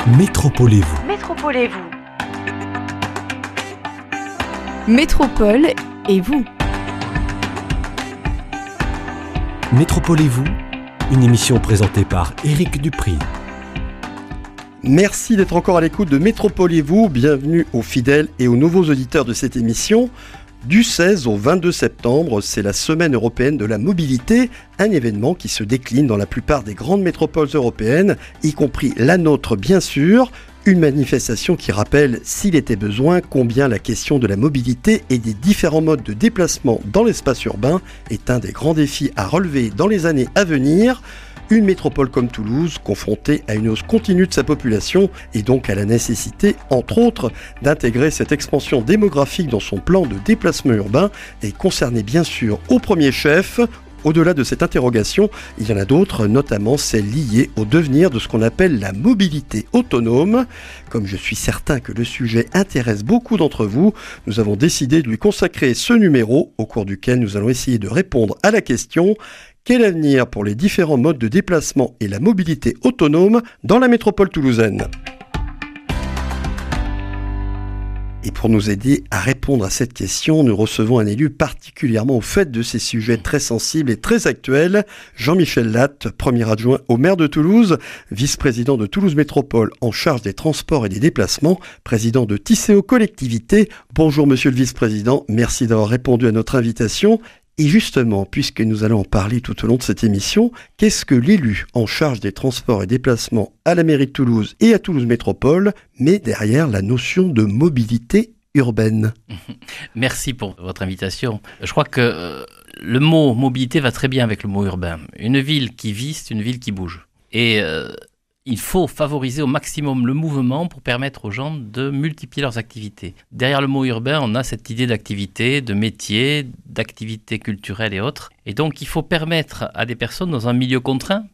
Métropolez-vous. Métropolez-vous. Métropole et vous. Métropolez-vous, une émission présentée par Éric Dupri. Merci d'être encore à l'écoute de Métropolez-vous. Bienvenue aux fidèles et aux nouveaux auditeurs de cette émission. Du 16 au 22 septembre, c'est la Semaine européenne de la mobilité, un événement qui se décline dans la plupart des grandes métropoles européennes, y compris la nôtre bien sûr. Une manifestation qui rappelle, s'il était besoin, combien la question de la mobilité et des différents modes de déplacement dans l'espace urbain est un des grands défis à relever dans les années à venir. Une métropole comme Toulouse, confrontée à une hausse continue de sa population et donc à la nécessité, entre autres, d'intégrer cette expansion démographique dans son plan de déplacement urbain, est concernée bien sûr au premier chef. Au-delà de cette interrogation, il y en a d'autres, notamment celles liées au devenir de ce qu'on appelle la mobilité autonome. Comme je suis certain que le sujet intéresse beaucoup d'entre vous, nous avons décidé de lui consacrer ce numéro, au cours duquel nous allons essayer de répondre à la question: quel avenir pour les différents modes de déplacement et la mobilité autonome dans la métropole toulousaine ? Et pour nous aider à répondre à cette question, nous recevons un élu particulièrement au fait de ces sujets très sensibles et très actuels, Jean-Michel Latte, premier adjoint au maire de Toulouse, vice-président de Toulouse Métropole en charge des transports et des déplacements, président de Tisséo Collectivité. Bonjour monsieur le vice-président, merci d'avoir répondu à notre invitation. Et justement, puisque nous allons en parler tout au long de cette émission, qu'est-ce que l'élu en charge des transports et déplacements à la mairie de Toulouse et à Toulouse Métropole met derrière la notion de mobilité urbaine ? Merci pour votre invitation. Je crois que le mot mobilité va très bien avec le mot urbain. Une ville qui vit, c'est une ville qui bouge. Et il faut favoriser au maximum le mouvement pour permettre aux gens de multiplier leurs activités. Derrière le mot urbain, on a cette idée d'activité, de métier, d'activité culturelle et autres. Et donc, il faut permettre à des personnes dans un milieu contraint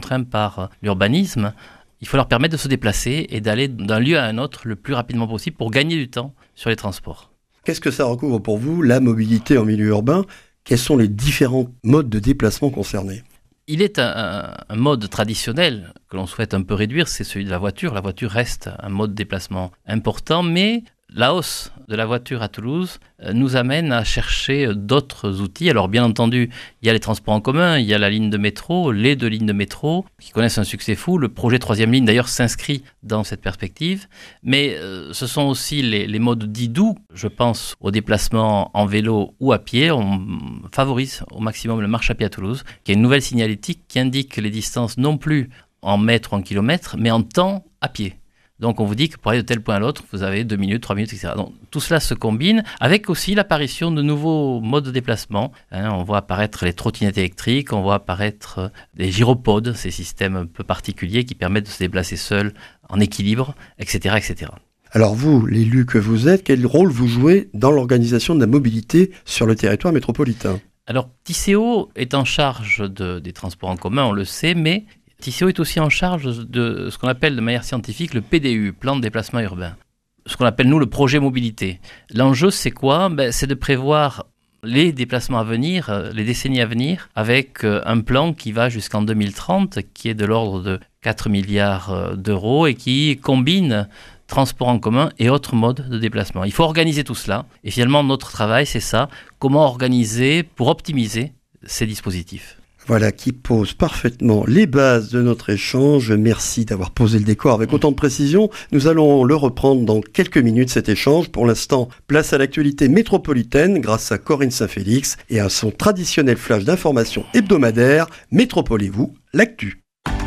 par l'urbanisme, il faut leur permettre de se déplacer et d'aller d'un lieu à un autre le plus rapidement possible pour gagner du temps sur les transports. Qu'est-ce que ça recouvre pour vous, la mobilité en milieu urbain ? Quels sont les différents modes de déplacement concernés ? Il est un mode traditionnel que l'on souhaite un peu réduire, c'est celui de la voiture. La voiture reste un mode de déplacement important, mais la hausse de la voiture à Toulouse nous amène à chercher d'autres outils. Alors bien entendu, il y a les transports en commun, il y a la ligne de métro, les 2 lignes de métro qui connaissent un succès fou. Le projet 3e ligne d'ailleurs s'inscrit dans cette perspective. Mais ce sont aussi les modes dits doux. Je pense aux déplacements en vélo ou à pied. On favorise au maximum le marche à pied à Toulouse, qui est une nouvelle signalétique qui indique les distances non plus en mètres ou en kilomètres, mais en temps à pied. Donc on vous dit que pour aller de tel point à l'autre, vous avez 2 minutes, 3 minutes, etc. Donc tout cela se combine avec aussi l'apparition de nouveaux modes de déplacement. On voit apparaître les trottinettes électriques, on voit apparaître les gyropodes, ces systèmes un peu particuliers qui permettent de se déplacer seul, en équilibre, etc., etc. Alors vous, l'élu que vous êtes, quel rôle vous jouez dans l'organisation de la mobilité sur le territoire métropolitain ? Alors Tisséo est en charge des transports en commun, on le sait, mais Tisséo est aussi en charge de ce qu'on appelle de manière scientifique le PDU, plan de déplacement urbain. Ce qu'on appelle nous le projet mobilité. L'enjeu c'est quoi ? C'est de prévoir les déplacements à venir, les décennies à venir, avec un plan qui va jusqu'en 2030, qui est de l'ordre de 4 milliards d'euros et qui combine transport en commun et autres modes de déplacement. Il faut organiser tout cela. Et finalement, notre travail, c'est ça. Comment organiser pour optimiser ces dispositifs ? Voilà, qui pose parfaitement les bases de notre échange. Merci d'avoir posé le décor avec autant de précision. Nous allons le reprendre dans quelques minutes, cet échange. Pour l'instant, place à l'actualité métropolitaine grâce à Corinne Saint-Félix et à son traditionnel flash d'information hebdomadaire. Métropolez-vous, l'actu.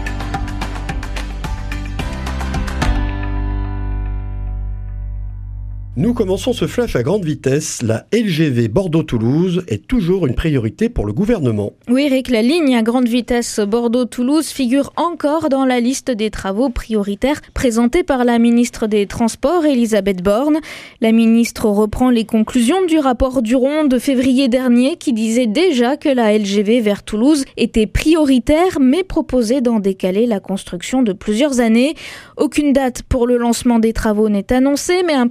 Nous commençons ce flash à grande vitesse. La LGV Bordeaux-Toulouse est toujours une priorité pour le gouvernement. Oui, Eric, la ligne à grande vitesse Bordeaux-Toulouse figure encore dans la liste des travaux prioritaires présentée par la ministre des Transports, Elisabeth Borne. La ministre reprend les conclusions du rapport Duron de février dernier qui disait déjà que la LGV vers Toulouse était prioritaire mais proposait d'en décaler la construction de plusieurs années. Aucune date pour le lancement des travaux n'est annoncée, mais un préalable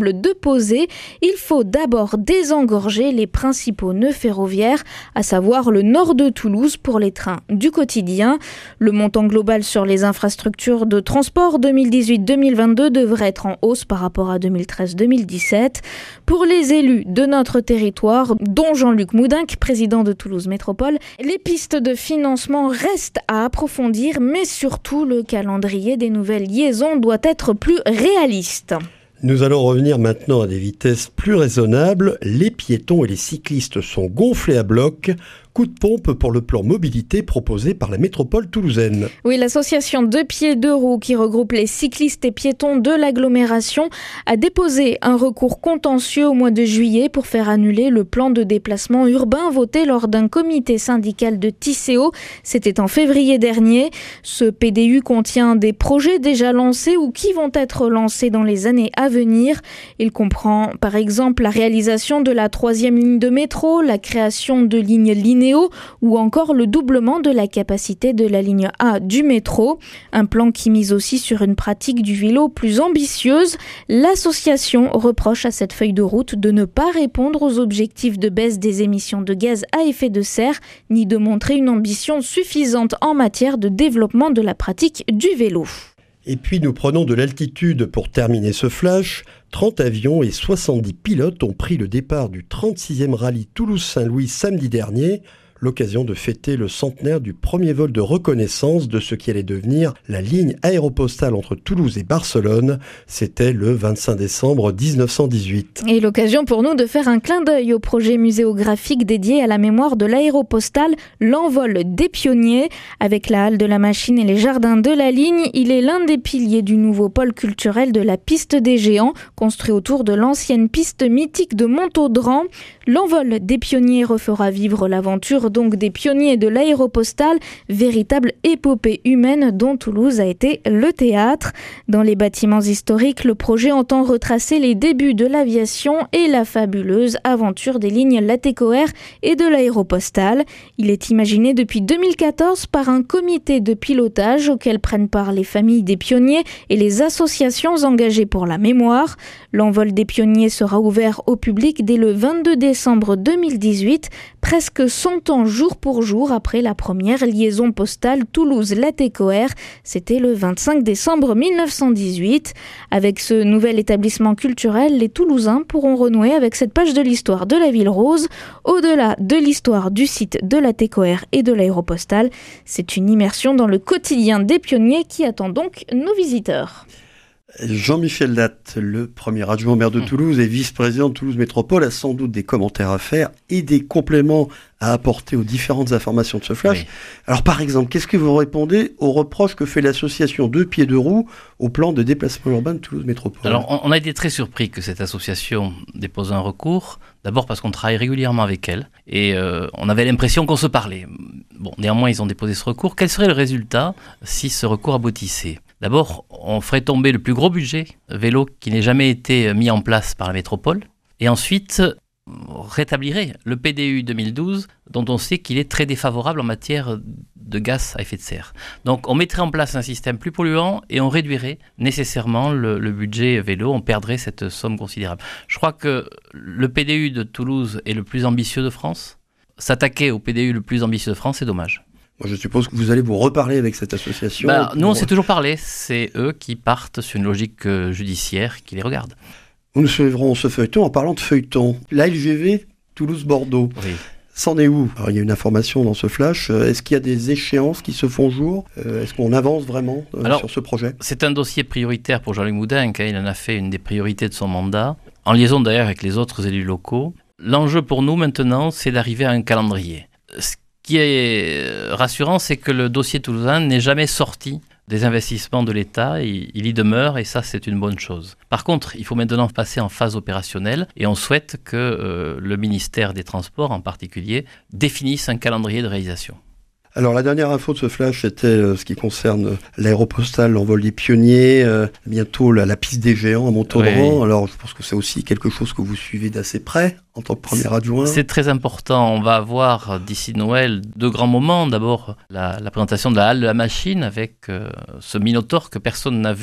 capable de poser, il faut d'abord désengorger les principaux nœuds ferroviaires, à savoir le nord de Toulouse pour les trains du quotidien. Le montant global sur les infrastructures de transport 2018-2022 devrait être en hausse par rapport à 2013-2017. Pour les élus de notre territoire, dont Jean-Luc Moudenc, président de Toulouse Métropole, les pistes de financement restent à approfondir, mais surtout le calendrier des nouvelles liaisons doit être plus réaliste. Nous allons revenir maintenant à des vitesses plus raisonnables. Les piétons et les cyclistes sont gonflés à bloc. Coup de pompe pour le plan mobilité proposé par la métropole toulousaine. Oui, l'association Deux Pieds Deux Roues, qui regroupe les cyclistes et piétons de l'agglomération, a déposé un recours contentieux au mois de juillet pour faire annuler le plan de déplacement urbain voté lors d'un comité syndical de Tisséo. C'était en février dernier. Ce PDU contient des projets déjà lancés ou qui vont être lancés dans les années à venir. Il comprend par exemple la réalisation de la 3e ligne de métro, la création de lignes linéaires ou encore le doublement de la capacité de la ligne A du métro. Un plan qui mise aussi sur une pratique du vélo plus ambitieuse. L'association reproche à cette feuille de route de ne pas répondre aux objectifs de baisse des émissions de gaz à effet de serre, ni de montrer une ambition suffisante en matière de développement de la pratique du vélo. Et puis nous prenons de l'altitude pour terminer ce flash. 30 avions et 70 pilotes ont pris le départ du 36e rallye Toulouse-Saint-Louis samedi dernier, l'occasion de fêter le centenaire du premier vol de reconnaissance de ce qui allait devenir la ligne aéropostale entre Toulouse et Barcelone. C'était le 25 décembre 1918. Et l'occasion pour nous de faire un clin d'œil au projet muséographique dédié à la mémoire de l'aéropostale, l'envol des pionniers. Avec la halle de la machine et les jardins de la ligne, il est l'un des piliers du nouveau pôle culturel de la piste des géants, construit autour de l'ancienne piste mythique de Montaudran. L'envol des pionniers refera vivre l'aventure donc des pionniers de l'aéropostale, véritable épopée humaine dont Toulouse a été le théâtre. Dans les bâtiments historiques, le projet entend retracer les débuts de l'aviation et la fabuleuse aventure des lignes Latécoère et de l'aéropostale. Il est imaginé depuis 2014 par un comité de pilotage auquel prennent part les familles des pionniers et les associations engagées pour la mémoire. L'envol des pionniers sera ouvert au public dès le 22 décembre 2018, presque 100 ans jour pour jour après la première liaison postale Toulouse-Latécoère. C'était le 25 décembre 1918. Avec ce nouvel établissement culturel, les Toulousains pourront renouer avec cette page de l'histoire de la ville rose. Au-delà de l'histoire du site de Latécoère et de l'aéropostale, c'est une immersion dans le quotidien des pionniers qui attend donc nos visiteurs. Jean-Michel Latte, le premier adjoint au maire de Toulouse et vice-président de Toulouse Métropole, a sans doute des commentaires à faire et des compléments à apporter aux différentes informations de ce flash. Oui. Alors par exemple, qu'est-ce que vous répondez aux reproches que fait l'association Deux Pieds Deux Roues au plan de déplacement urbain de Toulouse Métropole ? Alors on a été très surpris que cette association dépose un recours, d'abord parce qu'on travaille régulièrement avec elle et on avait l'impression qu'on se parlait. Bon, néanmoins ils ont déposé ce recours. Quel serait le résultat si ce recours aboutissait ? D'abord, on ferait tomber le plus gros budget vélo qui n'ait jamais été mis en place par la métropole. Et ensuite, on rétablirait le PDU 2012, dont on sait qu'il est très défavorable en matière de gaz à effet de serre. Donc, on mettrait en place un système plus polluant et on réduirait nécessairement le budget vélo. On perdrait cette somme considérable. Je crois que le PDU de Toulouse est le plus ambitieux de France. S'attaquer au PDU le plus ambitieux de France, c'est dommage. Moi, je suppose que vous allez vous reparler avec cette association. Nous, on s'est toujours parlé. C'est eux qui partent sur une logique judiciaire qui les regarde. Nous suivrons ce feuilleton en parlant de feuilleton. La LGV Toulouse-Bordeaux. Oui. C'en est où ? Alors, il y a une information dans ce flash. Est-ce qu'il y a des échéances qui se font jour ? Est-ce qu'on avance vraiment sur ce projet ? C'est un dossier prioritaire pour Jean-Luc Moudenc. Il en a fait une des priorités de son mandat, en liaison d'ailleurs avec les autres élus locaux. L'enjeu pour nous maintenant, c'est d'arriver à un calendrier. Ce qui est rassurant, c'est que le dossier toulousain n'est jamais sorti des investissements de l'État, il y demeure et ça c'est une bonne chose. Par contre, il faut maintenant passer en phase opérationnelle et on souhaite que le ministère des Transports en particulier définisse un calendrier de réalisation. Alors la dernière info de ce flash, c'était ce qui concerne l'aéropostale, l'envol des pionniers, bientôt la piste des géants à Montaudran. Oui. Alors je pense que c'est aussi quelque chose que vous suivez d'assez près en tant que premier adjoint. C'est très important. On va avoir d'ici Noël deux grands moments. D'abord la présentation de la halle de la machine avec ce Minotaure que personne n'a vu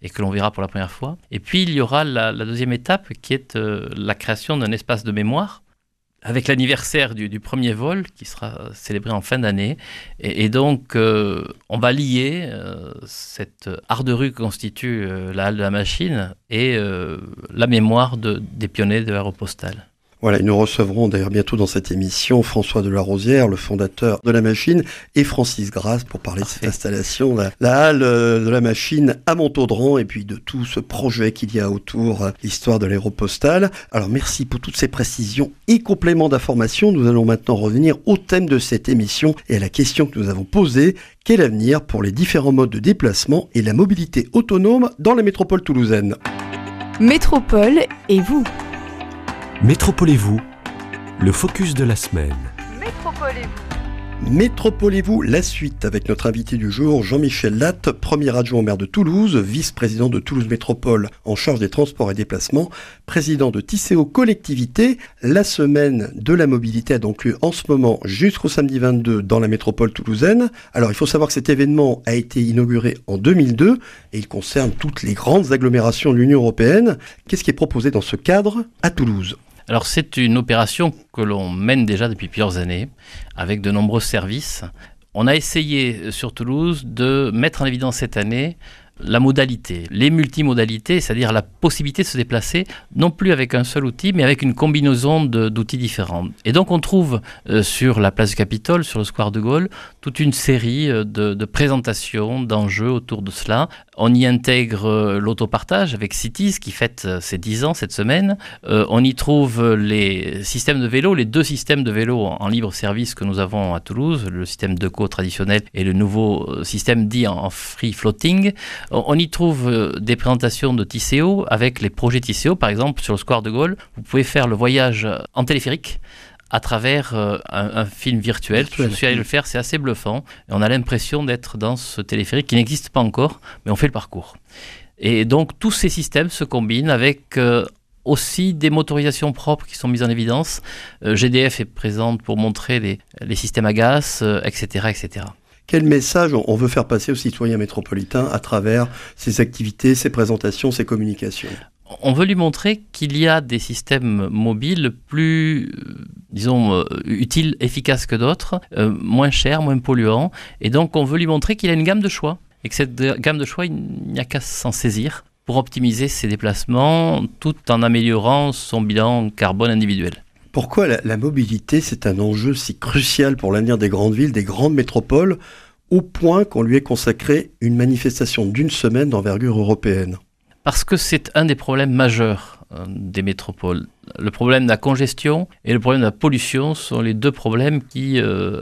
et que l'on verra pour la première fois. Et puis il y aura la deuxième étape qui est la création d'un espace de mémoire avec l'anniversaire du premier vol qui sera célébré en fin d'année. Et donc on va lier cette art de rue que constitue la halle de la machine et la mémoire des pionniers de l'Aéropostale. Voilà, et nous recevrons d'ailleurs bientôt dans cette émission François Delarosière, le fondateur de la machine, et Francis Grasse pour parler de cette installation, la halle de la machine à Montaudran, et puis de tout ce projet qu'il y a autour, l'histoire de l'Aéropostale. Alors merci pour toutes ces précisions et compléments d'informations. Nous allons maintenant revenir au thème de cette émission et à la question que nous avons posée. Quel avenir pour les différents modes de déplacement et la mobilité autonome dans la métropole toulousaine ? Métropole et vous. Métropolez-vous, le focus de la semaine. Métropolez-vous, la suite avec notre invité du jour, Jean-Michel Latte, premier adjoint au maire de Toulouse, vice-président de Toulouse Métropole en charge des transports et déplacements, président de Tisséo Collectivité. La semaine de la mobilité a donc lieu en ce moment jusqu'au samedi 22 dans la métropole toulousaine. Alors il faut savoir que cet événement a été inauguré en 2002 et il concerne toutes les grandes agglomérations de l'Union européenne. Qu'est-ce qui est proposé dans ce cadre à Toulouse ? Alors c'est une opération que l'on mène déjà depuis plusieurs années avec de nombreux services. On a essayé sur Toulouse de mettre en évidence cette année la modalité, les multimodalités, c'est-à-dire la possibilité de se déplacer non plus avec un seul outil, mais avec une combinaison d'outils différents. Et donc on trouve sur la place du Capitole, sur le square de Gaulle, toute une série de présentations, d'enjeux autour de cela. On y intègre l'autopartage avec Cities qui fête ses 10 ans cette semaine. On y trouve les systèmes de vélo, les 2 systèmes de vélo en libre service que nous avons à Toulouse, le système Deco traditionnel et le nouveau système dit en free floating. On y trouve des présentations de Tisséo avec les projets Tisséo. Par exemple, sur le square de Gaulle, vous pouvez faire le voyage en téléphérique à travers un film virtuel. Je suis allé le faire, c'est assez bluffant. Et on a l'impression d'être dans ce téléphérique qui n'existe pas encore, mais on fait le parcours. Et donc, tous ces systèmes se combinent avec aussi des motorisations propres qui sont mises en évidence. GDF est présente pour montrer les systèmes à gaz, etc., etc. Quel message on veut faire passer aux citoyens métropolitains à travers ces activités, ces présentations, ces communications ? On veut lui montrer qu'il y a des systèmes mobiles plus, utiles, efficaces que d'autres, moins chers, moins polluants. Et donc, on veut lui montrer qu'il a une gamme de choix. Et que cette gamme de choix, il n'y a qu'à s'en saisir pour optimiser ses déplacements tout en améliorant son bilan carbone individuel. Pourquoi la mobilité, c'est un enjeu si crucial pour l'avenir des grandes villes, des grandes métropoles, au point qu'on lui ait consacré une manifestation d'1 semaine d'envergure européenne ? Parce que c'est un des problèmes majeurs des métropoles. Le problème de la congestion et le problème de la pollution sont les 2 problèmes qui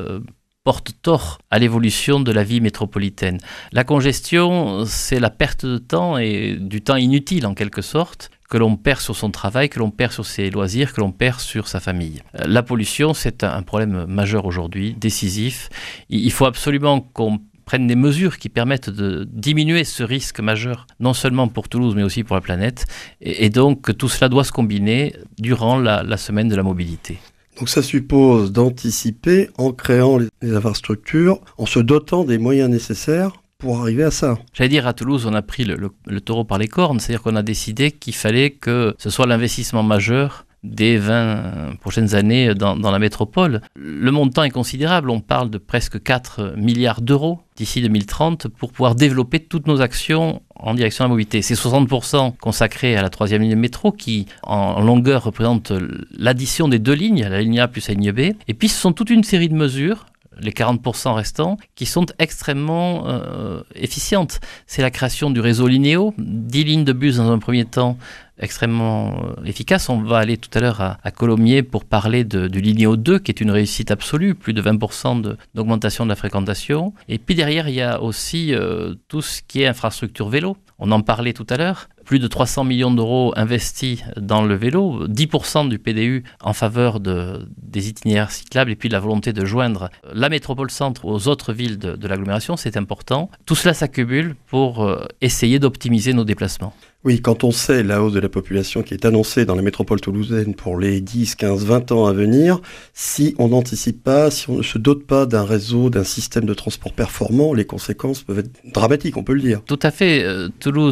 portent tort à l'évolution de la vie métropolitaine. La congestion, c'est la perte de temps et du temps inutile en quelque sorte, que l'on perd sur son travail, que l'on perd sur ses loisirs, que l'on perd sur sa famille. La pollution, c'est un problème majeur aujourd'hui, décisif. Il faut absolument qu'on prenne des mesures qui permettent de diminuer ce risque majeur, non seulement pour Toulouse, mais aussi pour la planète. Et donc, tout cela doit se combiner durant la semaine de la mobilité. Donc ça suppose d'anticiper en créant les infrastructures, en se dotant des moyens nécessaires pour arriver à ça. J'allais dire, à Toulouse, on a pris le taureau par les cornes, c'est-à-dire qu'on a décidé qu'il fallait que ce soit l'investissement majeur des 20 prochaines années dans la métropole. Le montant est considérable, on parle de presque 4 milliards d'euros d'ici 2030 pour pouvoir développer toutes nos actions en direction de la mobilité. C'est 60% consacrés à la 3e ligne de métro qui, en longueur, représente l'addition des 2 lignes, la ligne A plus la ligne B. Et puis, ce sont toute une série de mesures, les 40% restants, qui sont extrêmement efficientes. C'est la création du réseau Linéo, 10 lignes de bus dans un premier temps, extrêmement efficace. On va aller tout à l'heure à Colomiers pour parler du Linéo 2, qui est une réussite absolue, plus de 20% d'augmentation de la fréquentation. Et puis derrière, il y a aussi tout ce qui est infrastructure vélo. On en parlait tout à l'heure. Plus de 300 millions d'euros investis dans le vélo, 10% du PDU en faveur des itinéraires cyclables et puis de la volonté de joindre la métropole centre aux autres villes de l'agglomération, c'est important. Tout cela s'accumule pour essayer d'optimiser nos déplacements. Oui, quand on sait la hausse de la population qui est annoncée dans la métropole toulousaine pour les 10, 15, 20 ans à venir, si on n'anticipe pas, si on ne se dote pas d'un réseau, d'un système de transport performant, les conséquences peuvent être dramatiques, on peut le dire. Tout à fait. Toulouse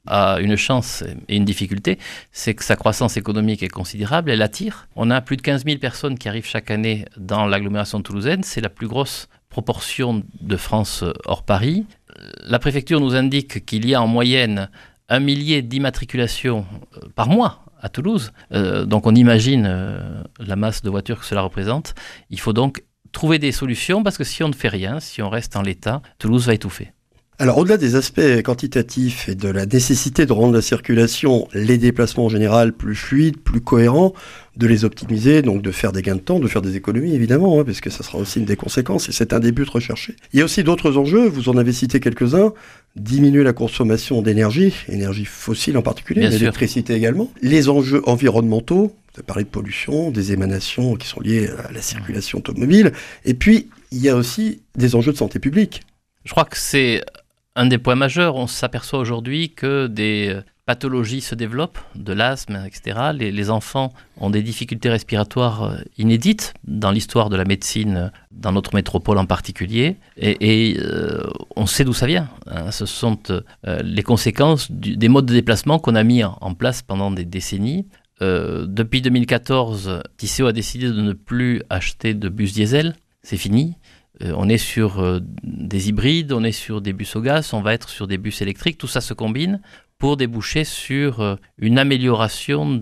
a une chance et une difficulté, c'est que sa croissance économique est considérable, elle attire. On a plus de 15 000 personnes qui arrivent chaque année dans l'agglomération toulousaine, c'est la plus grosse proportion de France hors Paris. La préfecture nous indique qu'il y a en moyenne 1 millier d'immatriculations par mois à Toulouse. Donc on imagine la masse de voitures que cela représente. Il faut donc trouver des solutions parce que si on ne fait rien, si on reste en l'état, Toulouse va étouffer. Alors, au-delà des aspects quantitatifs et de la nécessité de rendre la circulation, les déplacements en général plus fluides, plus cohérents, de les optimiser, donc de faire des gains de temps, de faire des économies évidemment, parce que ça sera aussi une des conséquences et c'est un des buts recherchés. Il y a aussi d'autres enjeux, vous en avez cité quelques-uns, diminuer la consommation d'énergie, énergie fossile en particulier, l'électricité également, les enjeux environnementaux, vous avez parlé de pollution, des émanations qui sont liées à la circulation automobile, et puis il y a aussi des enjeux de santé publique. Je crois que c'est un des points majeurs. On s'aperçoit aujourd'hui que des pathologies se développent, de l'asthme, etc. Les enfants ont des difficultés respiratoires inédites dans l'histoire de la médecine, dans notre métropole en particulier. Et on sait d'où ça vient. Ce sont les conséquences des modes de déplacement qu'on a mis en place pendant des décennies. Depuis 2014, Tisséo a décidé de ne plus acheter de bus diesel. C'est fini. On est sur des hybrides, on est sur des bus au gaz, on va être sur des bus électriques. Tout ça se combine pour déboucher sur une amélioration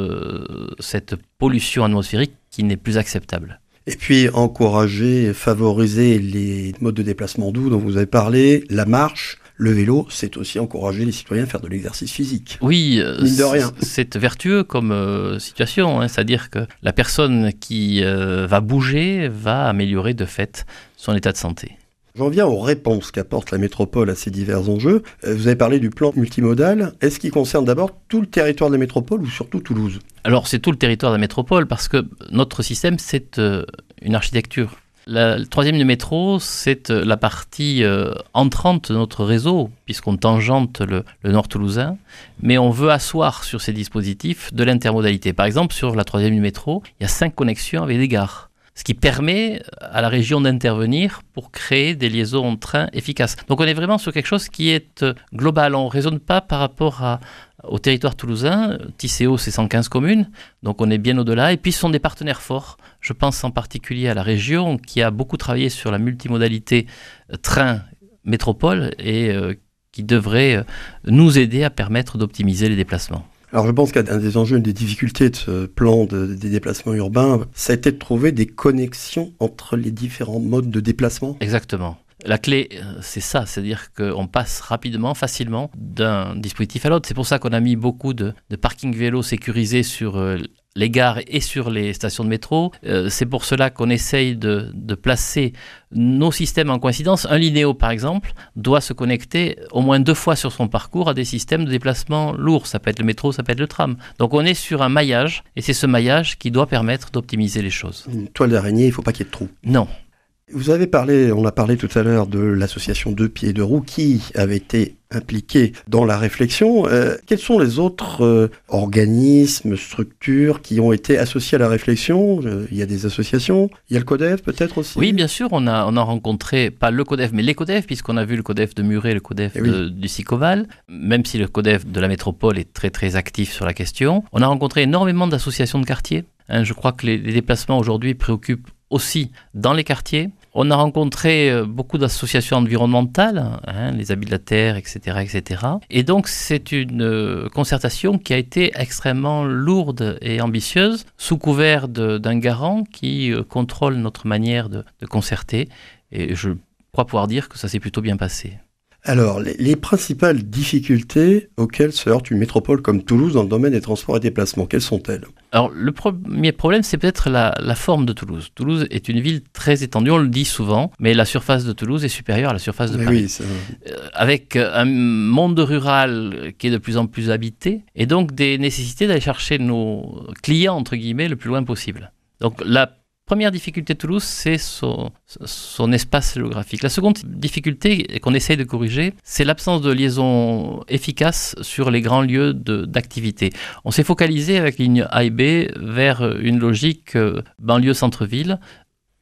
de cette pollution atmosphérique qui n'est plus acceptable. Et puis encourager, favoriser les modes de déplacement doux dont vous avez parlé, la marche, le vélo, c'est aussi encourager les citoyens à faire de l'exercice physique. Oui, mine de rien. C'est vertueux comme situation, c'est-à-dire que la personne qui va bouger va améliorer de fait son état de santé. J'en viens aux réponses qu'apporte la métropole à ces divers enjeux. Vous avez parlé du plan multimodal. Est-ce qu'il concerne d'abord tout le territoire de la métropole ou surtout Toulouse ? Alors c'est tout le territoire de la métropole parce que notre système c'est une architecture. Le troisième du métro, c'est la partie entrante de notre réseau, puisqu'on tangente le nord toulousain, mais on veut asseoir sur ces dispositifs de l'intermodalité. Par exemple, sur la troisième du métro, il y a 5 connexions avec des gares, ce qui permet à la région d'intervenir pour créer des liaisons en train efficaces. Donc on est vraiment sur quelque chose qui est global, on ne raisonne pas par rapport au territoire toulousain. Tisséo, c'est 115 communes, donc on est bien au-delà. Et puis ce sont des partenaires forts. Je pense en particulier à la région qui a beaucoup travaillé sur la multimodalité train-métropole et qui devrait nous aider à permettre d'optimiser les déplacements. Alors je pense qu'un des enjeux, une des difficultés de ce plan des déplacements urbains, ça a été de trouver des connexions entre les différents modes de déplacement. Exactement. La clé, c'est ça, c'est-à-dire qu'on passe rapidement, facilement d'un dispositif à l'autre. C'est pour ça qu'on a mis beaucoup de parkings vélos sécurisés sur les gares et sur les stations de métro. C'est pour cela qu'on essaye de placer nos systèmes en coïncidence. Un Linéo, par exemple, doit se connecter au moins 2 fois sur son parcours à des systèmes de déplacement lourds. Ça peut être le métro, ça peut être le tram. Donc on est sur un maillage, et c'est ce maillage qui doit permettre d'optimiser les choses. Une toile d'araignée, il ne faut pas qu'il y ait de trous. Non. Vous avez parlé, on a parlé tout à l'heure de l'association Deux Pieds Deux Roues qui avait été impliquée dans la réflexion. Quels sont les autres organismes, structures qui ont été associés à la réflexion ? Il y a des associations, il y a le CODEV peut-être aussi ? Oui, bien sûr, on a rencontré, pas le CODEV, mais les CODEV, puisqu'on a vu le CODEV de Muret, le CODEV du Sicoval, même si le CODEV de la métropole est très très actif sur la question. On a rencontré énormément d'associations de quartiers. Je crois que les déplacements aujourd'hui préoccupent aussi dans les quartiers. On a rencontré beaucoup d'associations environnementales, les Amis de la Terre, etc., etc. Et donc, c'est une concertation qui a été extrêmement lourde et ambitieuse, sous couvert d'un garant qui contrôle notre manière de concerter. Et je crois pouvoir dire que ça s'est plutôt bien passé. Alors, les principales difficultés auxquelles se heurte une métropole comme Toulouse dans le domaine des transports et déplacements, quelles sont-elles ? Alors, le premier problème, c'est peut-être la forme de Toulouse. Toulouse est une ville très étendue, on le dit souvent, mais la surface de Toulouse est supérieure à la surface de Paris. Oui, avec un monde rural qui est de plus en plus habité, et donc des nécessités d'aller chercher nos clients, entre guillemets, le plus loin possible. Donc, la première difficulté de Toulouse, c'est son espace géographique. La seconde difficulté qu'on essaye de corriger, c'est l'absence de liaison efficace sur les grands lieux d'activité. On s'est focalisé avec ligne A et B vers une logique banlieue-centre-ville.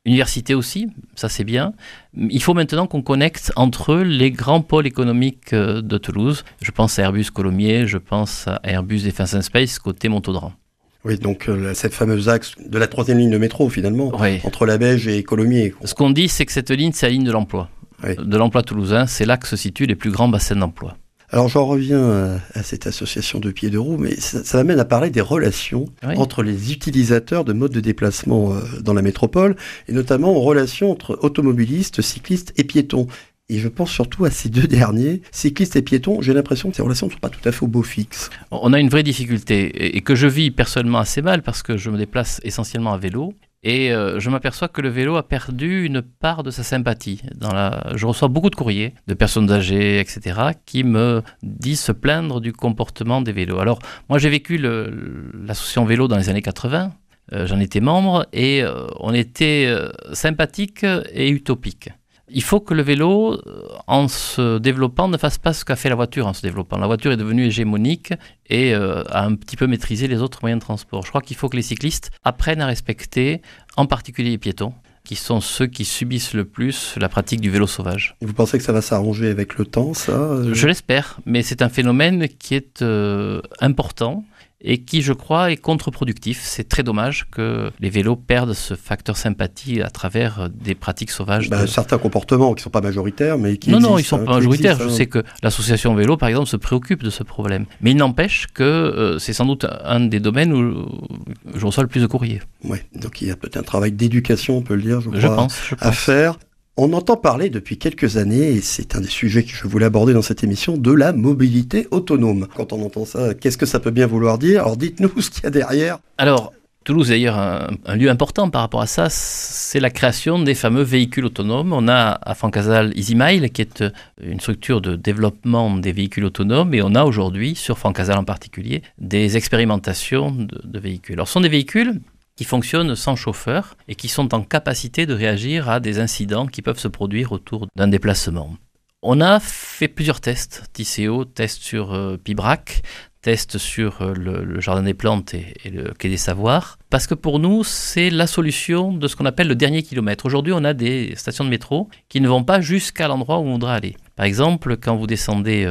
universités aussi, ça c'est bien. Il faut maintenant qu'on connecte entre eux les grands pôles économiques de Toulouse. Je pense à Airbus Colomiers, je pense à Airbus Defence and Space côté Montaudran. Oui, donc cette fameuse axe de la 3e ligne de métro finalement, Oui. entre la Beige et Colomiers. Ce qu'on dit, c'est que cette ligne, c'est la ligne de l'emploi. Oui. De l'emploi toulousain, c'est là que se situent les plus grands bassins d'emploi. Alors j'en reviens à cette association de pieds de roue, mais ça m'amène à parler des relations entre les utilisateurs de modes de déplacement dans la métropole, et notamment aux relations entre automobilistes, cyclistes et piétons. Et je pense surtout à ces deux derniers, cyclistes et piétons. J'ai l'impression que ces relations ne sont pas tout à fait au beau fixe. On a une vraie difficulté, et que je vis personnellement assez mal, parce que je me déplace essentiellement à vélo. Et je m'aperçois que le vélo a perdu une part de sa sympathie. Je reçois beaucoup de courriers de personnes âgées, etc., qui me disent se plaindre du comportement des vélos. Alors, moi, j'ai vécu l'association vélo dans les années 80. J'en étais membre et on était sympathique et utopique. Il faut que le vélo, en se développant, ne fasse pas ce qu'a fait la voiture en se développant. La voiture est devenue hégémonique et a un petit peu maîtrisé les autres moyens de transport. Je crois qu'il faut que les cyclistes apprennent à respecter, en particulier les piétons, qui sont ceux qui subissent le plus la pratique du vélo sauvage. Et vous pensez que ça va s'arranger avec le temps, ça Je l'espère, mais c'est un phénomène qui est important et qui, je crois, est contre-productif. C'est très dommage que les vélos perdent ce facteur sympathie à travers des pratiques sauvages. Certains comportements qui ne sont pas majoritaires, mais qui Non, existent. ils ne sont pas majoritaires. Je sais que l'association vélo, par exemple, se préoccupe de ce problème. Mais il n'empêche que c'est sans doute un des domaines où je reçois le plus de courriers. Oui, donc il y a peut-être un travail d'éducation, on peut le dire, je pense. À faire. On entend parler depuis quelques années, et c'est un des sujets que je voulais aborder dans cette émission, de la mobilité autonome. Quand on entend ça, qu'est-ce que ça peut bien vouloir dire ? Alors dites-nous ce qu'il y a derrière. Alors, Toulouse, d'ailleurs, un lieu important par rapport à ça, c'est la création des fameux véhicules autonomes. On a à Francazal EasyMile, qui est une structure de développement des véhicules autonomes, et on a aujourd'hui, sur Francazal en particulier, des expérimentations de véhicules. Alors, ce sont des véhicules qui fonctionnent sans chauffeur et qui sont en capacité de réagir à des incidents qui peuvent se produire autour d'un déplacement. On a fait plusieurs tests, TCO, tests sur Pibrac, tests sur le Jardin des Plantes et le Quai des Savoirs, parce que pour nous, c'est la solution de ce qu'on appelle le dernier kilomètre. Aujourd'hui, on a des stations de métro qui ne vont pas jusqu'à l'endroit où on voudra aller. Par exemple, quand vous descendez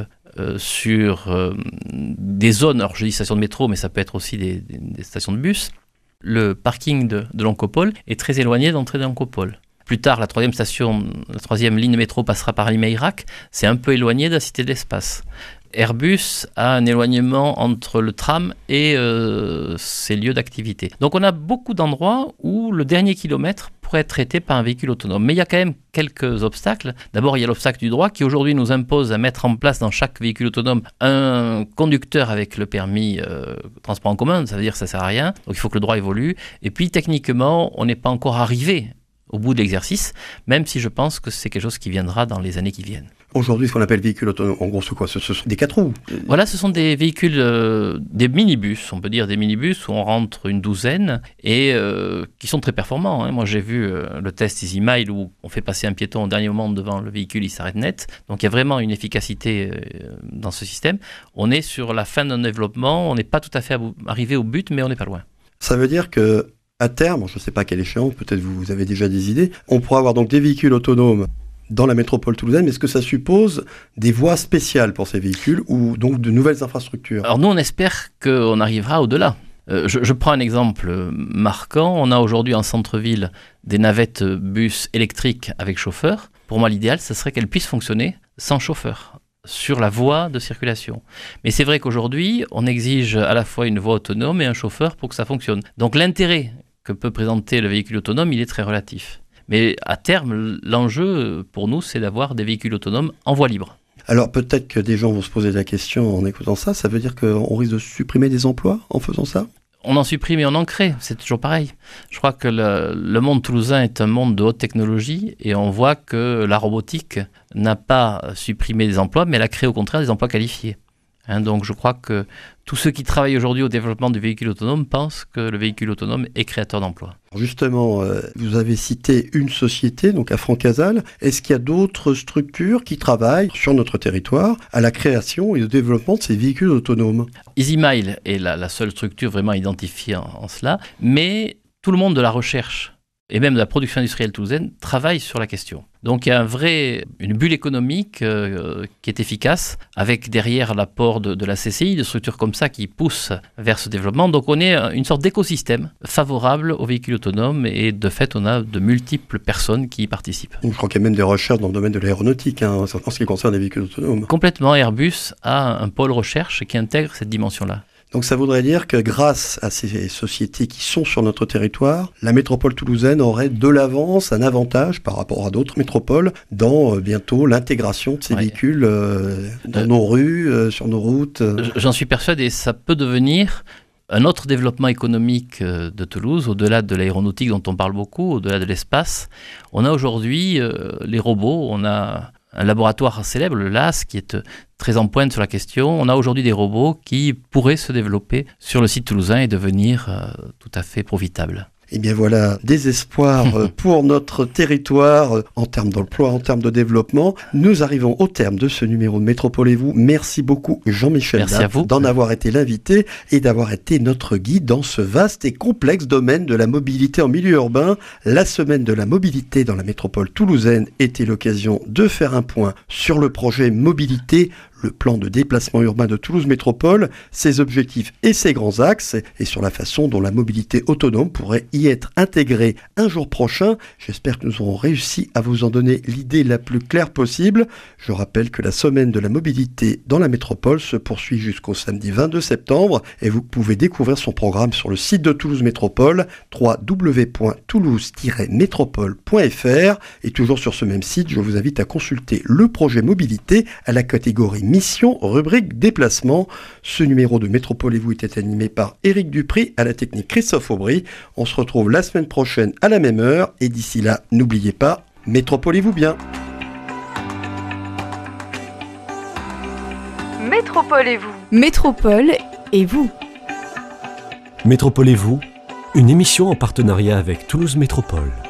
sur des zones, alors je dis stations de métro, mais ça peut être aussi des stations de bus, le parking de l'Oncopole est très éloigné d'entrée de l'Oncopole. Plus tard, la 3e ligne de métro passera par Limeirac, c'est un peu éloigné de la Cité de l'Espace. Airbus a un éloignement entre le tram et ses lieux d'activité. Donc on a beaucoup d'endroits où le dernier kilomètre pourrait être traité par un véhicule autonome. Mais il y a quand même quelques obstacles. D'abord, il y a l'obstacle du droit qui aujourd'hui nous impose à mettre en place dans chaque véhicule autonome un conducteur avec le permis transport en commun. Ça veut dire que ça ne sert à rien. Donc il faut que le droit évolue. Et puis techniquement, on n'est pas encore arrivé au bout de l'exercice, même si je pense que c'est quelque chose qui viendra dans les années qui viennent. Aujourd'hui, ce qu'on appelle véhicule autonome, en gros, c'est quoi ? Ce sont des 4 roues. Voilà, ce sont des véhicules, des minibus, on peut dire des minibus où on rentre une douzaine et qui sont très performants. Moi, j'ai vu le test EasyMile où on fait passer un piéton au dernier moment devant le véhicule, il s'arrête net. Donc, il y a vraiment une efficacité dans ce système. On est sur la fin d'un développement, on n'est pas tout à fait arrivé au but, mais on n'est pas loin. Ça veut dire que à terme, je ne sais pas quelle échéance, peut-être vous avez déjà des idées, on pourra avoir donc des véhicules autonomes dans la métropole toulousaine, mais est-ce que ça suppose des voies spéciales pour ces véhicules ou donc de nouvelles infrastructures ? Alors nous, on espère qu'on arrivera au-delà. Je prends un exemple marquant. On a aujourd'hui en centre-ville des navettes bus électriques avec chauffeur. Pour moi, l'idéal, ce serait qu'elles puissent fonctionner sans chauffeur sur la voie de circulation. Mais c'est vrai qu'aujourd'hui, on exige à la fois une voie autonome et un chauffeur pour que ça fonctionne. Donc l'intérêt que peut présenter le véhicule autonome, il est très relatif. Mais à terme, l'enjeu pour nous, c'est d'avoir des véhicules autonomes en voie libre. Alors peut-être que des gens vont se poser la question en écoutant ça, ça veut dire qu'on risque de supprimer des emplois en faisant ça ? On en supprime et on en crée, c'est toujours pareil. Je crois que le monde toulousain est un monde de haute technologie et on voit que la robotique n'a pas supprimé des emplois, mais elle a créé au contraire des emplois qualifiés. Donc je crois que tous ceux qui travaillent aujourd'hui au développement du véhicule autonome pensent que le véhicule autonome est créateur d'emplois. Justement, vous avez cité une société, donc à Francazal. Est-ce qu'il y a d'autres structures qui travaillent sur notre territoire à la création et au développement de ces véhicules autonomes ? EasyMile est la seule structure vraiment identifiée en cela, mais tout le monde de la recherche et même la production industrielle toulousaine travaillent sur la question. Donc il y a une bulle économique qui est efficace, avec derrière l'apport de la CCI, de structures comme ça qui poussent vers ce développement. Donc on est une sorte d'écosystème favorable aux véhicules autonomes et de fait on a de multiples personnes qui y participent. Je crois qu'il y a même des recherches dans le domaine de l'aéronautique en ce qui concerne les véhicules autonomes. Complètement, Airbus a un pôle recherche qui intègre cette dimension-là. Donc ça voudrait dire que grâce à ces sociétés qui sont sur notre territoire, la métropole toulousaine aurait de l'avance, un avantage par rapport à d'autres métropoles dans bientôt l'intégration de ces véhicules dans nos rues, sur nos routes. J'en suis persuadé, ça peut devenir un autre développement économique de Toulouse, au-delà de l'aéronautique dont on parle beaucoup, au-delà de l'espace. On a aujourd'hui les robots, on a un laboratoire célèbre, le LAS, qui est très en pointe sur la question. On a aujourd'hui des robots qui pourraient se développer sur le site toulousain et devenir tout à fait profitables. Eh bien voilà, des espoirs pour notre territoire en termes d'emploi, en termes de développement. Nous arrivons au terme de ce numéro de Métropole et vous. Merci beaucoup Jean-Michel Dapt d'en avoir été l'invité et d'avoir été notre guide dans ce vaste et complexe domaine de la mobilité en milieu urbain. La semaine de la mobilité dans la métropole toulousaine était l'occasion de faire un point sur le projet mobilité, le plan de déplacement urbain de Toulouse Métropole, ses objectifs et ses grands axes, et sur la façon dont la mobilité autonome pourrait y être intégrée un jour prochain. J'espère que nous aurons réussi à vous en donner l'idée la plus claire possible. Je rappelle que la semaine de la mobilité dans la métropole se poursuit jusqu'au samedi 22 septembre, et vous pouvez découvrir son programme sur le site de Toulouse Métropole, www.toulouse-métropole.fr, et toujours sur ce même site, je vous invite à consulter le projet mobilité à la catégorie Mission, rubrique déplacement. Ce numéro de Métropole et vous était animé par Éric Dupri, à la technique Christophe Aubry. On se retrouve la semaine prochaine à la même heure et d'ici là, n'oubliez pas, métropolez-vous bien. Métropole et vous. Métropole et vous. Métropole et vous, une émission en partenariat avec Toulouse Métropole.